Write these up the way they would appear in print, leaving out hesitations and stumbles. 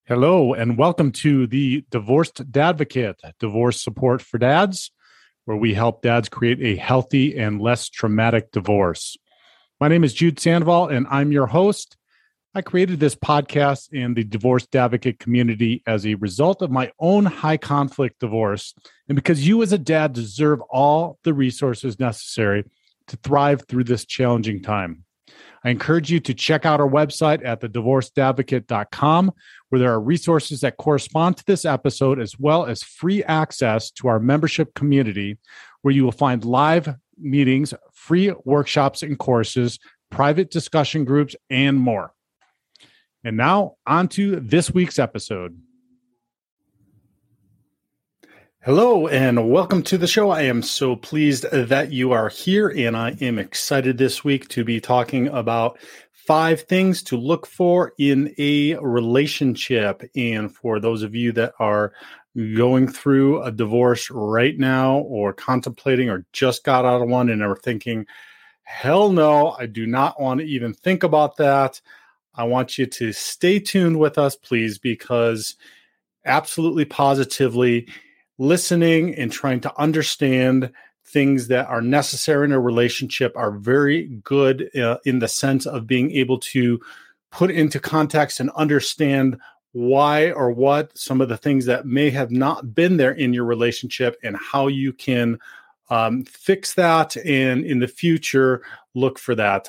Hello, and welcome to the Divorced Dadvocate, divorce support for dads, where we help dads create a healthy and less traumatic divorce. My name is Jude Sandoval, and I'm your host. I created this podcast in the Divorced Advocate community as a result of my own high conflict divorce, and because you as a dad deserve all the resources necessary to thrive through this challenging time. I encourage you to check out our website at thedivorcedadvocate.com, where there are resources that correspond to this episode, as well as free access to our membership community, where you will find live meetings, free workshops and courses, private discussion groups, and more. And now, on to this week's episode. Hello, and welcome to the show. I am so pleased that you are here, and I am excited this week to be talking about 5 things to look for in a relationship. And for those of you that are going through a divorce right now, or contemplating, or just got out of one and are thinking, hell no, I do not want to even think about that, I want you to stay tuned with us, please, because absolutely positively, listening and trying to understand things that are necessary in a relationship are very good in the sense of being able to put into context and understand why or what some of the things that may have not been there in your relationship and how you can fix that, and in the future look for that.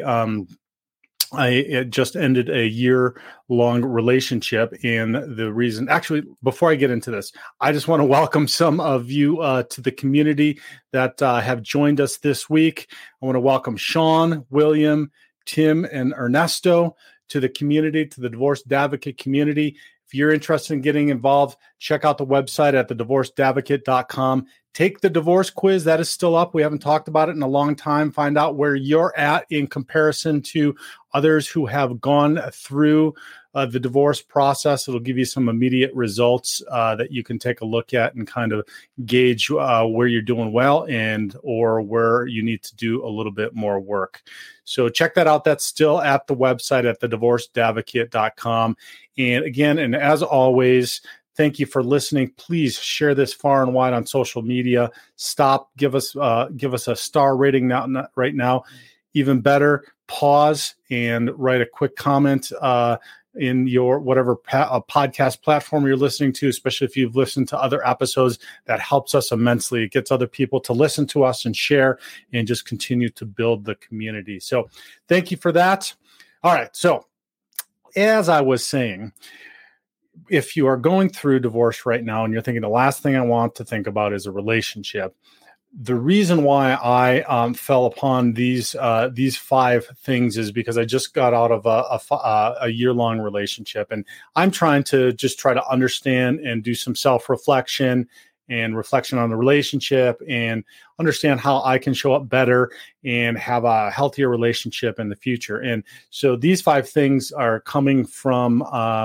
I just ended a year-long relationship, and the reason, actually, before I get into this, I just want to welcome some of you to the community that have joined us this week. I want to welcome Sean, William, Tim, and Ernesto to the community, to the Divorced Advocate community. If you're interested in getting involved, check out the website at thedivorcedadvocate.com. Take the divorce quiz. That is still up. We haven't talked about it in a long time. Find out where you're at in comparison to others who have gone through the divorce process. It'll give you some immediate results that you can take a look at and kind of gauge where you're doing well and or where you need to do a little bit more work. So check that out. That's still at the website at thedivorcedadvocate.com. And again, and as always, thank you for listening. Please share this far and wide on social media. Give us a star rating right now. Even better, pause and write a quick comment in your whatever podcast platform you're listening to, especially if you've listened to other episodes. That helps us immensely. It gets other people to listen to us and share and just continue to build the community. So thank you for that. All right. So as I was saying, if you are going through divorce right now and you're thinking the last thing I want to think about is a relationship, the reason why I fell upon these 5 things is because I just got out of a year-long relationship, and I'm trying to understand and do some self-reflection and reflection on the relationship and understand how I can show up better and have a healthier relationship in the future. And so these 5 things are coming from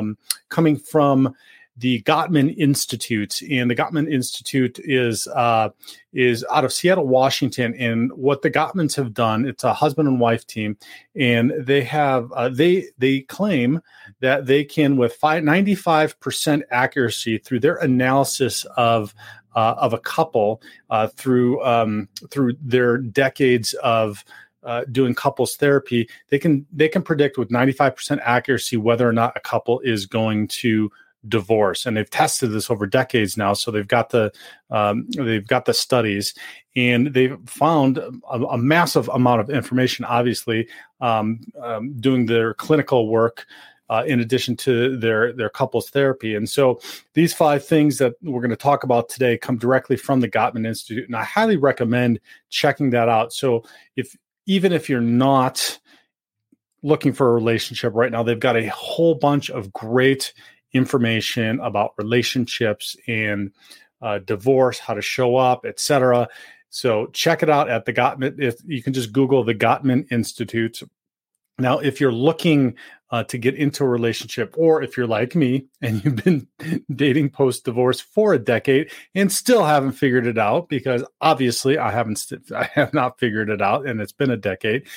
the Gottman Institute, and the Gottman Institute is out of Seattle, Washington. And what the Gottmans have done, it's a husband and wife team, and they have they claim that they can, with 95% accuracy through their analysis of a couple through their decades of doing couples therapy, they can predict with 95% accuracy whether or not a couple is going to divorce. And they've tested this over decades now. So they've got the studies, and they've found a massive amount of information, obviously, doing their clinical work in addition to their couples therapy. And so these 5 things that we're going to talk about today come directly from the Gottman Institute, and I highly recommend checking that out. So even if you're not looking for a relationship right now, they've got a whole bunch of great information about relationships and divorce, how to show up, etc. So check it out at the Gottman. If you can just Google the Gottman Institute. Now, if you're looking to get into a relationship, or if you're like me and you've been dating post-divorce for a decade and still haven't figured it out, because obviously I have not figured it out and it's been a decade,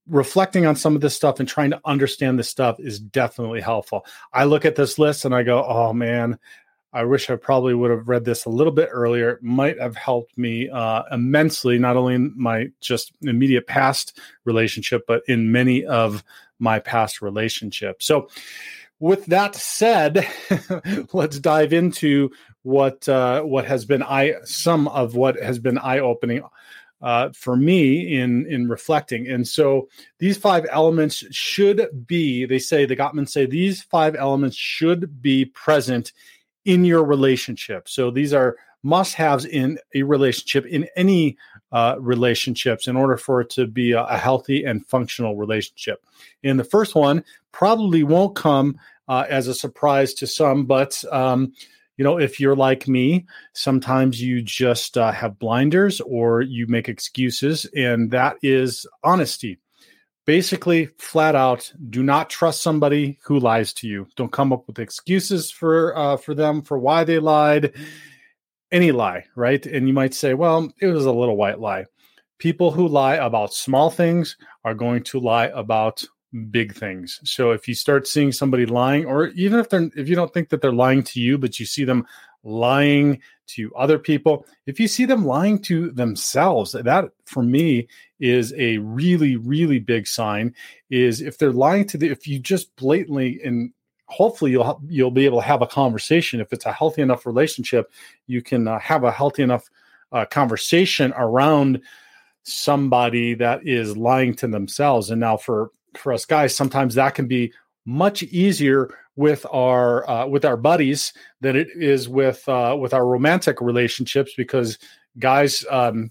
reflecting on some of this stuff and trying to understand this stuff is definitely helpful. I look at this list and I go, oh man, I wish I probably would have read this a little bit earlier. It might have helped me immensely, not only in my just immediate past relationship, but in many of my past relationships. So with that said, let's dive into what has been some of what has been eye-opening for me in reflecting. And so these 5 elements should be, the Gottmans say, these 5 elements should be present in your relationship. So these are must-haves in a relationship, in any relationships, in order for it to be a healthy and functional relationship. And the first one probably won't come as a surprise to some, but if you're like me, sometimes you just have blinders or you make excuses, and that is honesty. Basically, flat out, do not trust somebody who lies to you. Don't come up with excuses for them for why they lied. Any lie, right? And you might say, well, it was a little white lie. People who lie about small things are going to lie about big things. So if you start seeing somebody lying, or even if you don't think that they're lying to you, but you see them lying to other people, if you see them lying to themselves, that for me is a really, really big sign. Is if they're lying if you just blatantly, and hopefully you'll be able to have a conversation. If it's a healthy enough relationship, you can have a healthy enough conversation around somebody that is lying to themselves. And now for us guys, sometimes that can be much easier with our buddies than it is with our romantic relationships, because guys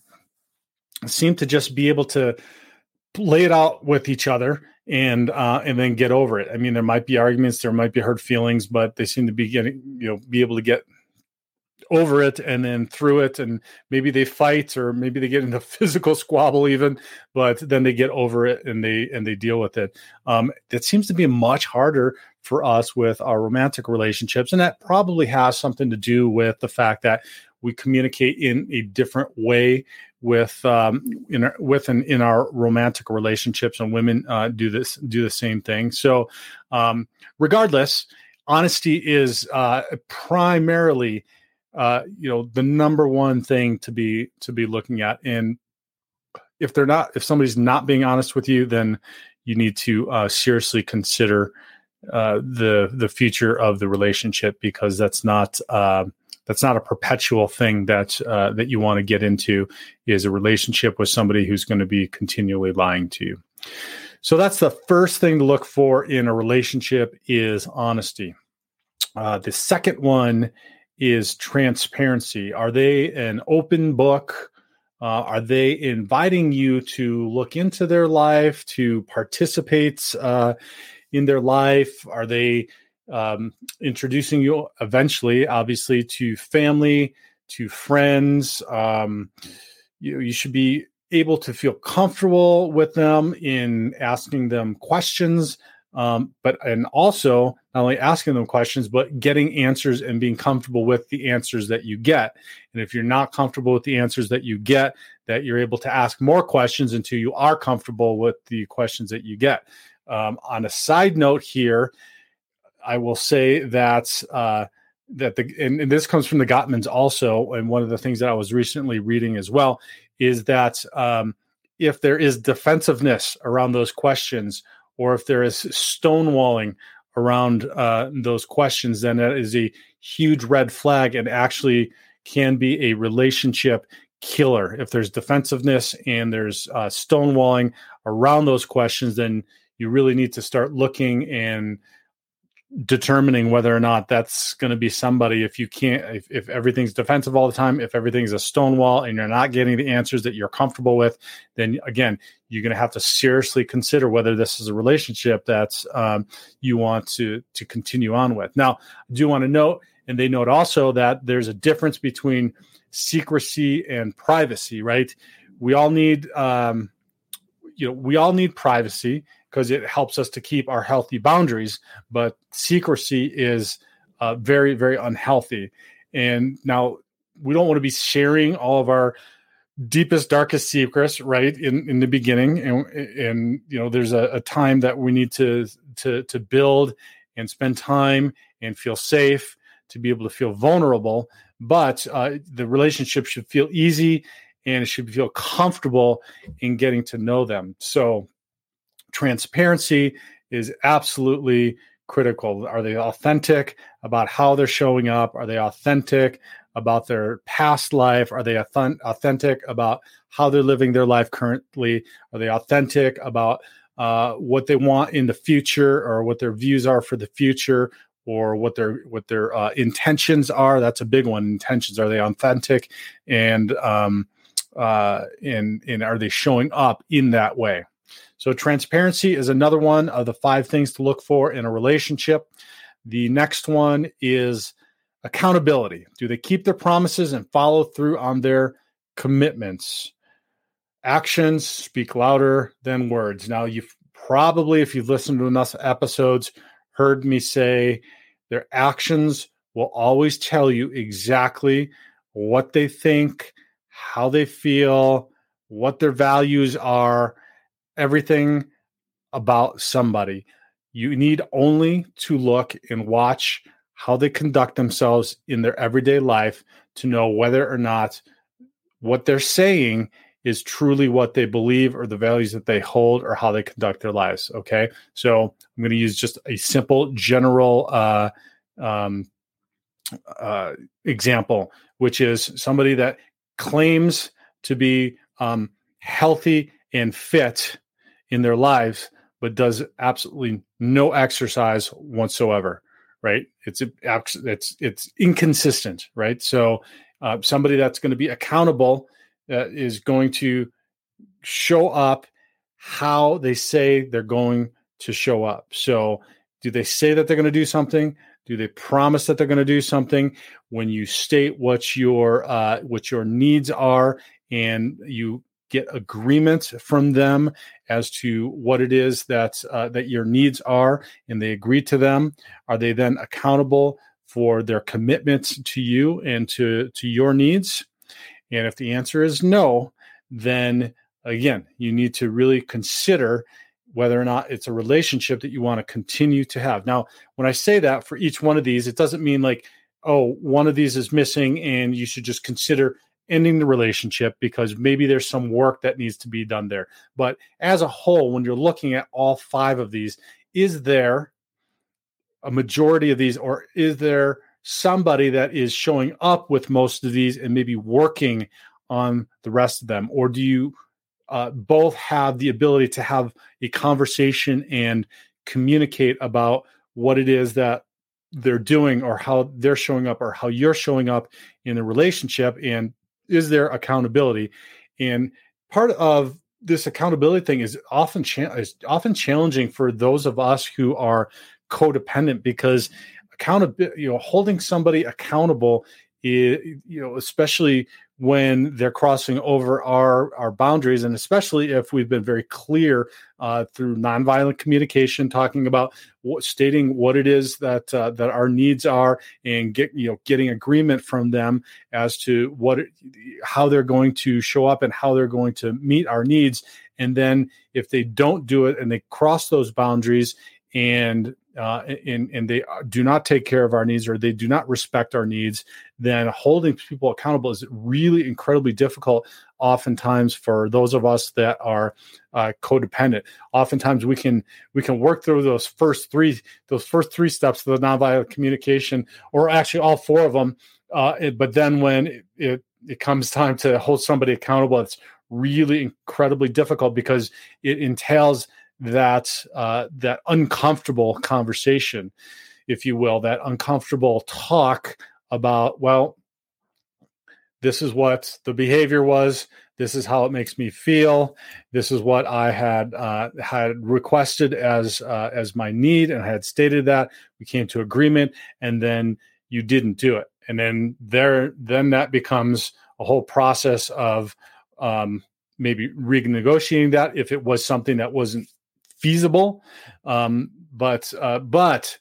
seem to just be able to lay it out with each other and then get over it. I mean, there might be arguments, there might be hurt feelings, but they seem to be be able to get over it and then through it, and maybe they fight, or maybe they get into physical squabble even, but then they get over it and they deal with it. That seems to be much harder for us with our romantic relationships, and that probably has something to do with the fact that we communicate in a different way in our romantic relationships, and women do the same thing. So regardless, honesty is primarily the number one thing to be looking at. And if somebody's not being honest with you, then you need to seriously consider the future of the relationship, because that's not a perpetual thing that you want to get into, is a relationship with somebody who's going to be continually lying to you. So that's the first thing to look for in a relationship, is honesty. The second one is transparency. Are they an open book? Are they inviting you to look into their life, to participate in their life? Are they introducing you eventually, obviously, to family, to friends? You should be able to feel comfortable with them in asking them questions, and also not only asking them questions, but getting answers and being comfortable with the answers that you get. And if you're not comfortable with the answers that you get, that you're able to ask more questions until you are comfortable with the questions that you get. On a side note here, I will say that and this comes from the Gottmans also, and one of the things that I was recently reading as well is that if there is defensiveness around those questions, or if there is stonewalling around those questions, then that is a huge red flag and actually can be a relationship killer. If there's defensiveness and there's stonewalling around those questions, then you really need to start looking and determining whether or not that's going to be somebody. If everything's defensive all the time, if everything's a stonewall and you're not getting the answers that you're comfortable with, then again, you're going to have to seriously consider whether this is a relationship that's you want to continue on with. Now, I do want to note, and they note also, that there's a difference between secrecy and privacy, right? We all need privacy, because it helps us to keep our healthy boundaries, but secrecy is very, very unhealthy. And now we don't want to be sharing all of our deepest, darkest secrets, right, in the beginning, and there's a time that we need to build and spend time and feel safe to be able to feel vulnerable. But the relationship should feel easy, and it should feel comfortable in getting to know them. So transparency is absolutely critical. Are they authentic about how they're showing up? Are they authentic about their past life? Are they authentic about how they're living their life currently? Are they authentic about what they want in the future, or what their views are for the future, or what their intentions are? That's a big one. Intentions. Are they authentic, and are they showing up in that way? So transparency is another one of the 5 things to look for in a relationship. The next one is accountability. Do they keep their promises and follow through on their commitments? Actions speak louder than words. Now, you've probably, if you've listened to enough episodes, heard me say their actions will always tell you exactly what they think, how they feel, what their values are, everything about somebody. You need only to look and watch how they conduct themselves in their everyday life to know whether or not what they're saying is truly what they believe, or the values that they hold, or how they conduct their lives. Okay. So I'm going to use just a simple general example, which is somebody that claims to be healthy and fit in their lives, but does absolutely no exercise whatsoever. Right? It's inconsistent. Right? So somebody that's going to be accountable is going to show up how they say they're going to show up. So do they say that they're going to do something? Do they promise that they're going to do something? When you state what your needs are, and you get agreement from them as to what it is that your needs are, and they agree to them, are they then accountable for their commitments to you and to your needs? And if the answer is no, then again, you need to really consider whether or not it's a relationship that you want to continue to have. Now, when I say that, for each one of these, it doesn't mean like, oh, one of these is missing and you should just consider ending the relationship, because maybe there's some work that needs to be done there. But as a whole, when you're looking at all 5 of these, is there a majority of these, or is there somebody that is showing up with most of these and maybe working on the rest of them? Or do you both have the ability to have a conversation and communicate about what it is that they're doing, or how they're showing up, or how you're showing up in the relationship? And is there accountability? And part of this accountability thing is often challenging for those of us who are codependent, because accountability, holding somebody accountable is, especially when they're crossing over our boundaries, and especially if we've been very clear through nonviolent communication, talking about stating what it is that our needs are, and getting agreement from them as to how they're going to show up and how they're going to meet our needs. And then if they don't do it and they cross those boundaries, and they do not take care of our needs, or they do not respect our needs, then holding people accountable is really incredibly difficult, oftentimes, for those of us that are codependent. Oftentimes we can work through those first three steps of the nonviolent communication, or actually all 4 of them. But then when it comes time to hold somebody accountable, it's really incredibly difficult, because it entails that uncomfortable conversation, if you will, that uncomfortable talk about, well, this is what the behavior was, this is how it makes me feel, this is what I had requested as my need, and I had stated that. We came to agreement, and then you didn't do it. And then that becomes a whole process of maybe renegotiating that if it was something that wasn't feasible. But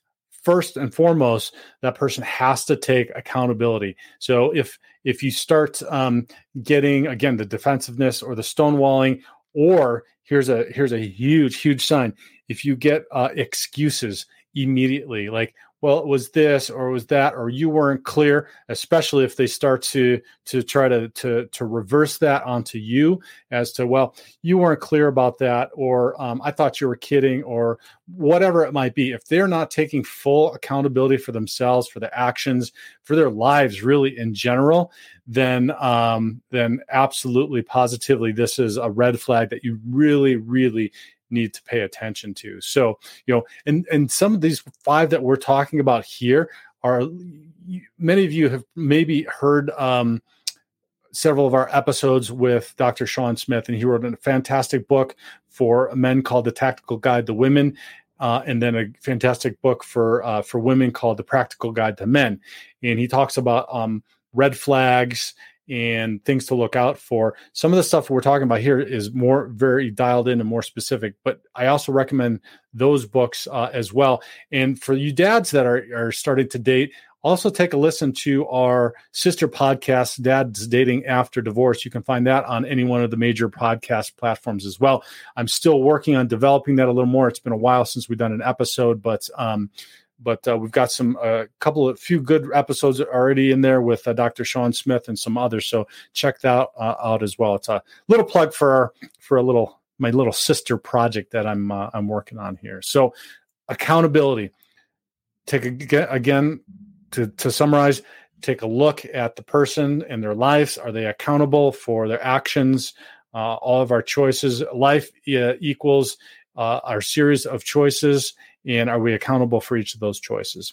first and foremost, that person has to take accountability. So if you start getting, again, the defensiveness or the stonewalling, or here's a huge sign. If you get excuses immediately, like, well, it was this or it was that, or you weren't clear, especially if they start to try to reverse that onto you as to, well, you weren't clear about that, or I thought you were kidding, or whatever it might be. If they're not taking full accountability for themselves, for their actions, for their lives, really in general, then absolutely, positively, this is a red flag that you really, really need to pay attention to. So, and some of these 5 that we're talking about here are, many of you have maybe heard several of our episodes with Dr. Sean Smith, and he wrote a fantastic book for men called The Tactical Guide to Women, and then a fantastic book for women called The Practical Guide to Men. And he talks about red flags and things to look out for. Some of the stuff we're talking about here is very dialed in and more specific, but I also recommend those books as well. And for you dads that are starting to date, also take a listen to our sister podcast, Dad's Dating After Divorce. You can find that on any one of the major podcast platforms as well. I'm still working on developing that a little more. It's been a while since we've done an episode, but we've got a few good episodes already in there with Dr. Sean Smith and some others. So check that out as well. It's a little plug for my little sister project that I'm working on here. So accountability. To summarize, take a look at the person and their lives. Are they accountable for their actions? All of our choices. Life equals our series of choices. And are we accountable for each of those choices?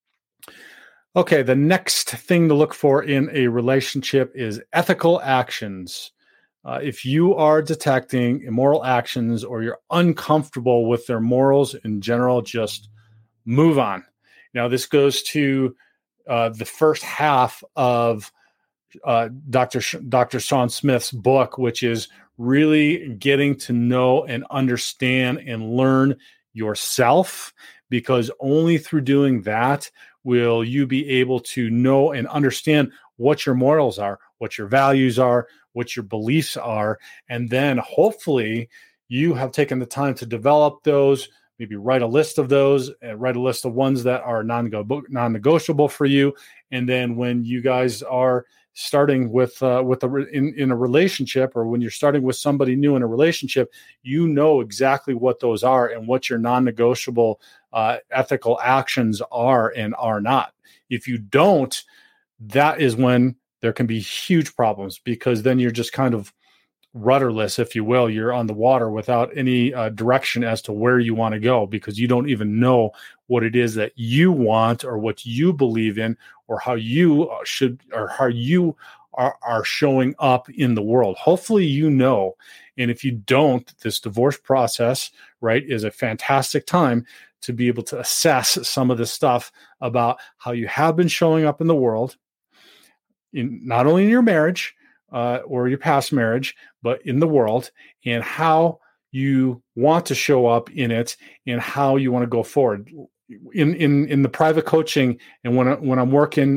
Okay, the next thing to look for in a relationship is ethical actions. If you are detecting immoral actions or you're uncomfortable with their morals in general, just move on. Now, this goes to the first half of Dr. Sean Smith's book, which is really getting to know and understand and learn yourself, because only through doing that will you be able to know and understand what your morals are, what your values are, what your beliefs are. And then hopefully you have taken the time to develop those, maybe write a list of those, and write a list of ones that are non-negotiable for you. And then when you guys are starting in a relationship, or when you're starting with somebody new in a relationship, you know exactly what those are and what your non-negotiable ethical actions are and are not. If you don't, that is when there can be huge problems, because then you're just kind of rudderless, if you will. You're on the water without any direction as to where you want to go, because you don't even know what it is that you want or what you believe in, or how you should, or how you are showing up in the world. Hopefully you know. And if you don't, this divorce process, right, is a fantastic time to be able to assess some of the stuff about how you have been showing up in the world, in not only in your marriage or your past marriage, but in the world, and how you want to show up in it and how you want to go forward. In the private coaching, and when I'm working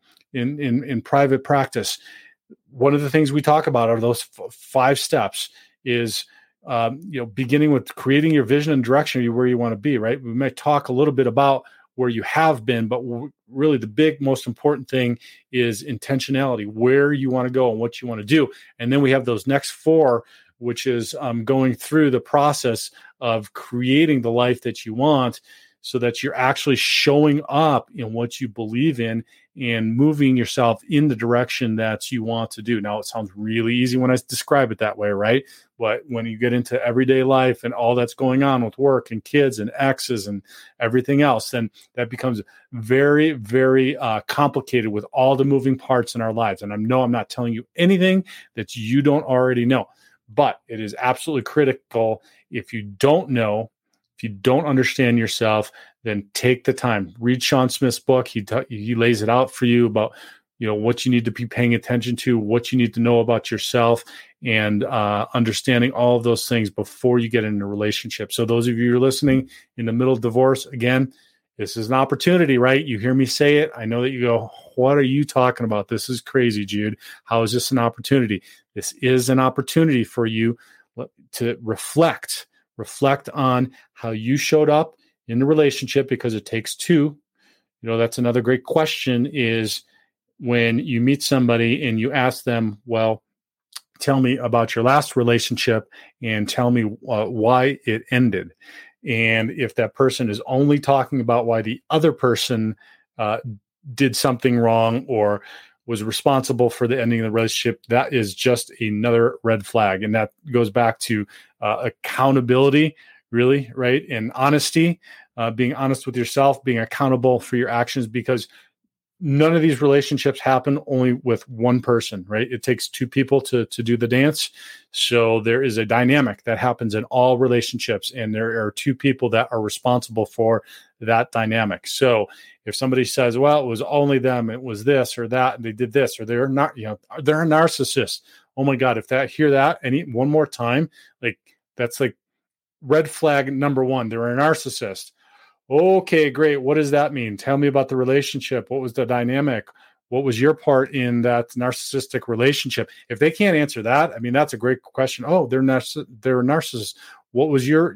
in private practice, one of the things we talk about are those 5 steps. Is beginning with creating your vision and direction of where you want to be. Right. We might talk a little bit about where you have been, but really the big, most important thing is intentionality, where you want to go and what you want to do. And then we have those next 4, which is going through the process of creating the life that you want, so that you're actually showing up in what you believe in and moving yourself in the direction that you want to do. Now, it sounds really easy when I describe it that way, right? But when you get into everyday life and all that's going on with work and kids and exes and everything else, then that becomes very, very complicated with all the moving parts in our lives. And I know I'm not telling you anything that you don't already know, but it is absolutely critical. If you don't know, if you don't understand yourself, then take the time. Read Sean Smith's book. He lays it out for you about what you need to be paying attention to, what you need to know about yourself, and understanding all of those things before you get in a relationship. So those of you who are listening in the middle of divorce, again, this is an opportunity, right? You hear me say it. I know that you go, what are you talking about? This is crazy, Jude. How is this an opportunity? This is an opportunity for you to reflect on how you showed up in the relationship, because it takes two. That's another great question, is when you meet somebody and you ask them, well, tell me about your last relationship and tell me why it ended. And if that person is only talking about why the other person did something wrong or was responsible for the ending of the relationship, that is just another red flag. And that goes back to accountability, really, right? And honesty, being honest with yourself, being accountable for your actions, because none of these relationships happen only with one person, right? It takes two people to do the dance. So there is a dynamic that happens in all relationships, and there are two people that are responsible for that dynamic. So if somebody says, well, it was only them, it was this or that, and they did this, or they're not, they're a narcissist. Oh my God, if hear that one more time, that's red flag number one. They're a narcissist. Okay, great. What does that mean? Tell me about the relationship. What was the dynamic? What was your part in that narcissistic relationship? If they can't answer that, that's a great question. Oh, they're narcissists. What was your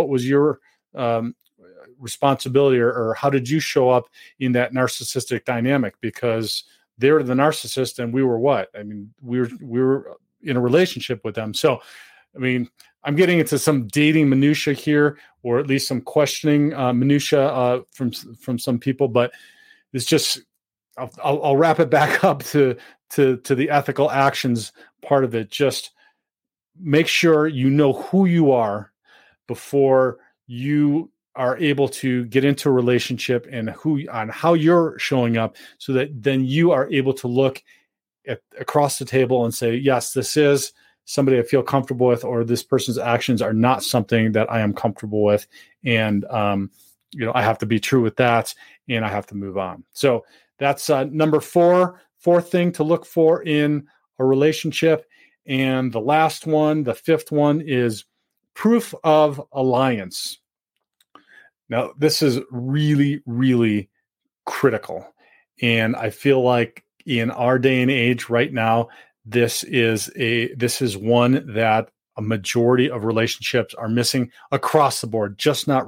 responsibility, or how did you show up in that narcissistic dynamic? Because they were the narcissist and we were what? We were in a relationship with them. So, I'm getting into some dating minutia here, or at least some questioning minutia from some people, but it's just, I'll wrap it back up to the ethical actions part of it. Just make sure you know who you are before you are able to get into a relationship, and on how you're showing up, so that then you are able to look across the table and say, yes, this is somebody I feel comfortable with, or this person's actions are not something that I am comfortable with. And, I have to be true with that, and I have to move on. So that's number fourth thing to look for in a relationship. And the last one, the fifth one, is proof of alliance. Now, this is really, really critical. And I feel like in our day and age right now, this is one that a majority of relationships are missing across the board. Just not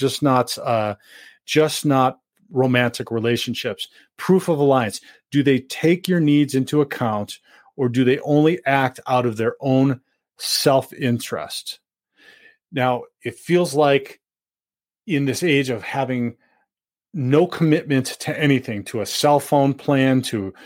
romantic relationships. Proof of alliance. Do they take your needs into account, or do they only act out of their own self-interest? Now, it feels like in this age of having no commitment to anything, to a cell phone plan, to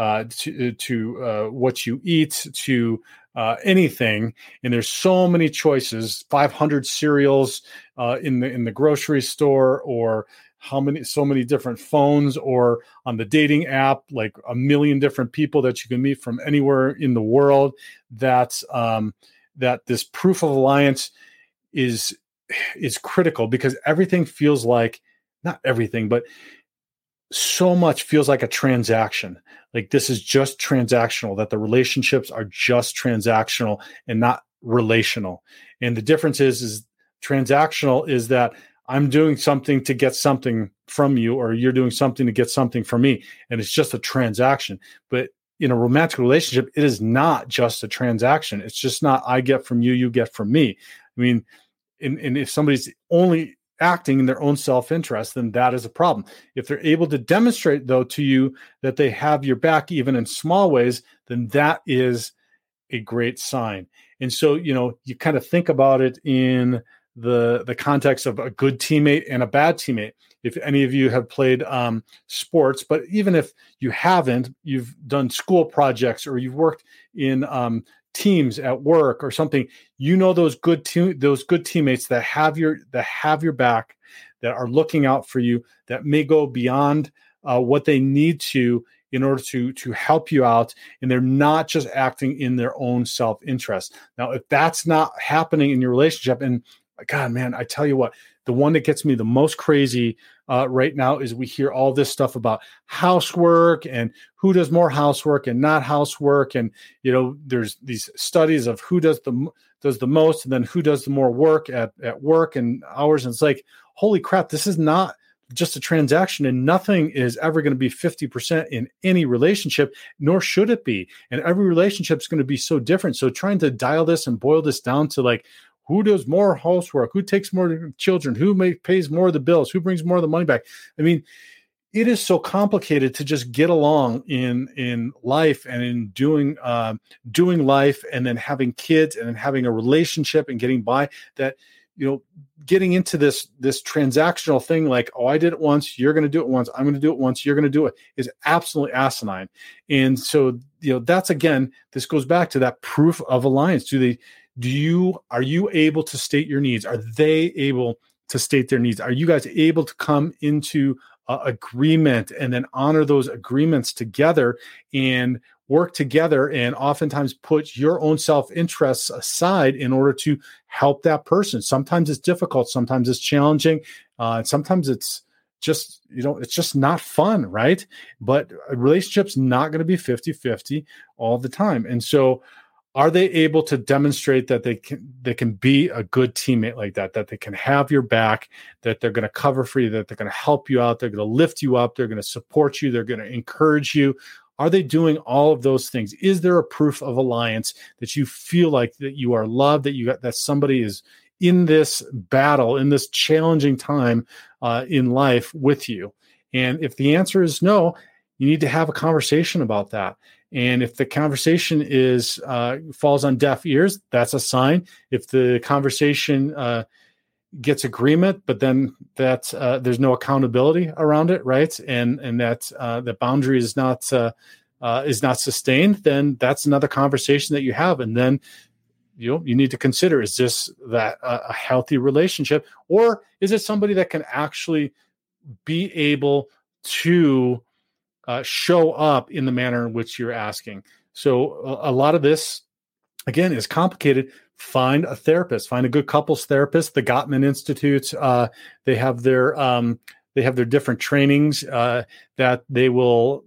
what you eat, to anything, and there's so many choices, 500 cereals in the grocery store, or so many different phones, or on the dating app, like a million different people that you can meet from anywhere in the world, that this proof of alliance is critical, because everything feels like, not everything, but so much feels like a transaction. Like this is just transactional, that the relationships are just transactional and not relational. And the difference is transactional is that I'm doing something to get something from you, or you're doing something to get something from me. And it's just a transaction. But in a romantic relationship, it is not just a transaction. It's just not, I get from you, you get from me. And if somebody's only acting in their own self-interest, then that is a problem. If they're able to demonstrate, though, to you that they have your back, even in small ways, then that is a great sign. And so, you kind of think about it in the context of a good teammate and a bad teammate. If any of you have played sports, but even if you haven't, you've done school projects, or you've worked in teams at work or something, those good teammates that have your back, that are looking out for you, that may go beyond what they need to in order to help you out, and they're not just acting in their own self-interest. Now, if that's not happening in your relationship, and God, man, I tell you what, the one that gets me the most crazy right now is we hear all this stuff about housework and who does more housework and not housework. And, there's these studies of who does the most, and then who does the more work at work and hours. And it's like, holy crap, this is not just a transaction, and nothing is ever going to be 50% in any relationship, nor should it be. And every relationship is going to be so different. So trying to dial this and boil this down to like, who does more housework, who takes more children, who pays more of the bills, who brings more of the money back. I mean, it is so complicated to just get along in life and in doing life, and then having kids and then having a relationship and getting by, that, getting into this transactional thing like, oh, I did it once, you're going to do it once, I'm going to do it once, you're going to do it, is absolutely asinine. And so, that's, again, this goes back to that proof of alliance. Are you able to state your needs? Are they able to state their needs? Are you guys able to come into agreement and then honor those agreements together and work together, and oftentimes put your own self-interests aside in order to help that person? Sometimes it's difficult, sometimes it's challenging, sometimes it's just, it's just not fun, right? But a relationship's not going to be 50-50 all the time. And so are they able to demonstrate that they can be a good teammate like that they can have your back, that they're going to cover for you, that they're going to help you out, they're going to lift you up, they're going to support you, they're going to encourage you? Are they doing all of those things? Is there a proof of alliance that you feel like that you are loved, that somebody is in this battle, in this challenging time in life with you? And if the answer is no, you need to have a conversation about that. And if the conversation falls on deaf ears, that's a sign. If the conversation gets agreement, but then there's no accountability around it, right? And that the boundary is not sustained, then that's another conversation that you have. And then you need to consider, is this a healthy relationship, or is it somebody that can actually be able to show up in the manner in which you're asking? So a lot of this, again, is complicated. Find a therapist, find a good couples therapist. The Gottman Institute, they have their different trainings that they will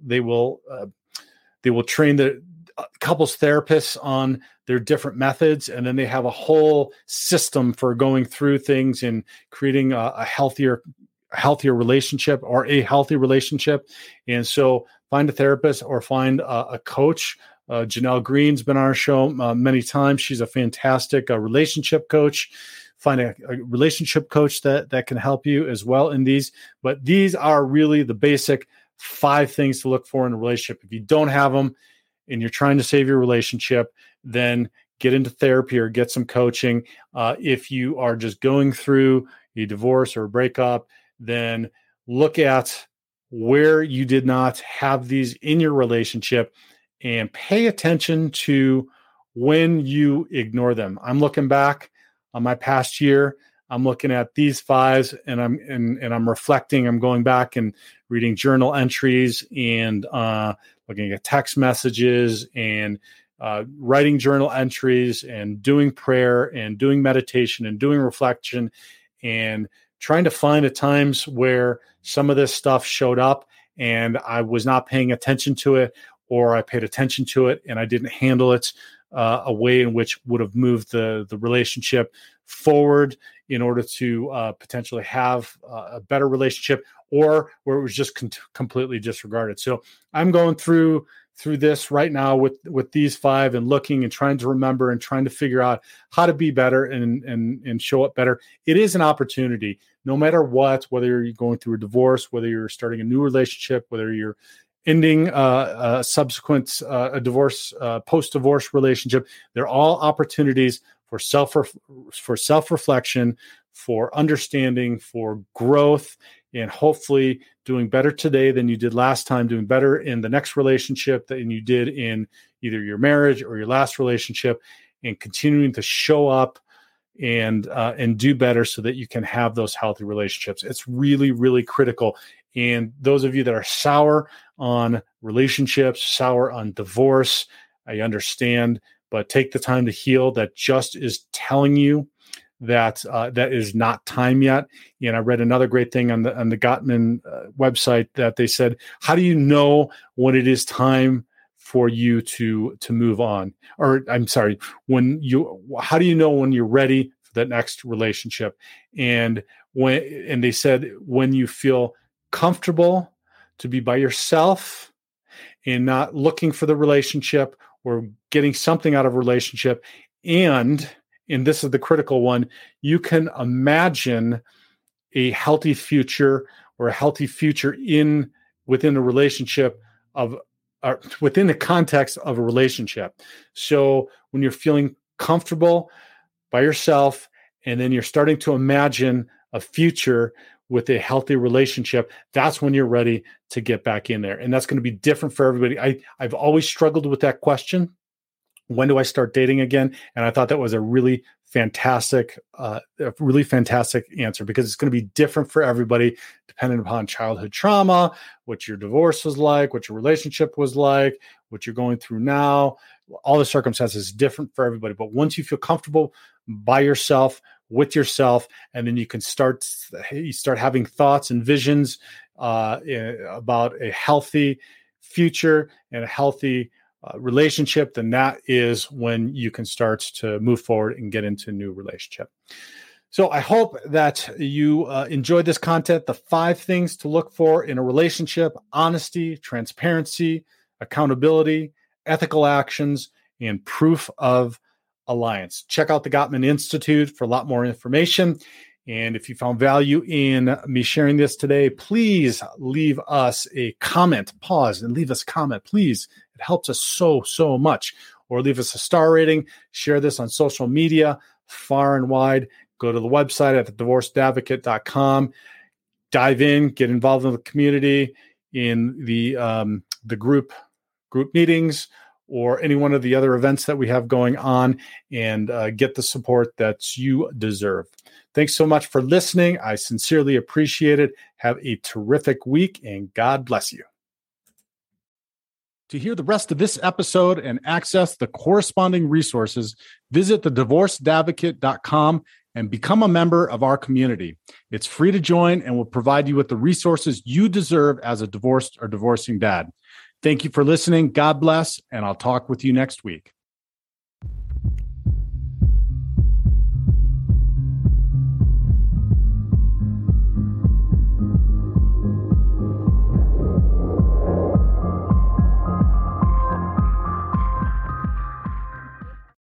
train the couples therapists on their different methods, and then they have a whole system for going through things and creating a healthier relationship, or a healthy relationship. And so find a therapist or find a coach. Janelle Green's been on our show many times. She's a fantastic relationship coach. Find a relationship coach that can help you as well in these. But these are really the basic 5 things to look for in a relationship. If you don't have them and you're trying to save your relationship, then get into therapy or get some coaching. If you are just going through a divorce or a breakup, then look at where you did not have these in your relationship and pay attention to when you ignore them. I'm looking back on my past year. I'm looking at these 5s, and I'm reflecting. I'm going back and reading journal entries and looking at text messages and writing journal entries and doing prayer and doing meditation and doing reflection and trying to find the times where some of this stuff showed up and I was not paying attention to it, or I paid attention to it and I didn't handle it a way in which would have moved the relationship forward in order to potentially have a better relationship, or where it was just completely disregarded. So I'm going through this right now with these 5 and looking and trying to remember and trying to figure out how to be better and show up better. It is an opportunity, no matter what, whether you're going through a divorce, whether you're starting a new relationship, whether you're ending a subsequent a divorce, post-divorce relationship. They're all opportunities for self-reflection, for understanding, for growth, and hopefully doing better today than you did last time, doing better in the next relationship than you did in either your marriage or your last relationship, and continuing to show up and do better so that you can have those healthy relationships. It's really, really critical. And those of you that are sour on relationships, sour on divorce, I understand, but take the time to heal. That just is telling you that that is not time yet. And I read another great thing on the Gottman website that they said, how do you know when it is time for you to move on? Or I'm sorry, how do you know when you're ready for that next relationship? And and they said, when you feel comfortable to be by yourself and not looking for the relationship or getting something out of a relationship, and this is the critical one, you can imagine a healthy future or a healthy future within a relationship within the context of a relationship. So when you're feeling comfortable by yourself, and then you're starting to imagine a future with a healthy relationship, that's when you're ready to get back in there. And that's going to be different for everybody. I've always struggled with that question. When do I start dating again? And I thought that was a really fantastic answer, because it's going to be different for everybody depending upon childhood trauma, what your divorce was like, what your relationship was like, what you're going through now. All the circumstances is different for everybody. But once you feel comfortable by yourself, with yourself, and then you can start having thoughts and visions about a healthy future and a healthy relationship, then that is when you can start to move forward and get into a new relationship. So I hope that you enjoyed this content. The 5 things to look for in a relationship: honesty, transparency, accountability, ethical actions, and proof of alliance. Check out the Gottman Institute for a lot more information. And if you found value in me sharing this today, please leave us a comment. Pause and leave us a comment, please. It helps us so much. Or leave us a star rating. Share this on social media far and wide. Go to the website at thedivorcedadvocate.com. Dive in, get involved in the community, in the group meetings, or any one of the other events that we have going on, and get the support that you deserve. Thanks so much for listening. I sincerely appreciate it. Have a terrific week, and God bless you. To hear the rest of this episode and access the corresponding resources, visit thedivorcedadvocate.com and become a member of our community. It's free to join and will provide you with the resources you deserve as a divorced or divorcing dad. Thank you for listening. God bless, and I'll talk with you next week.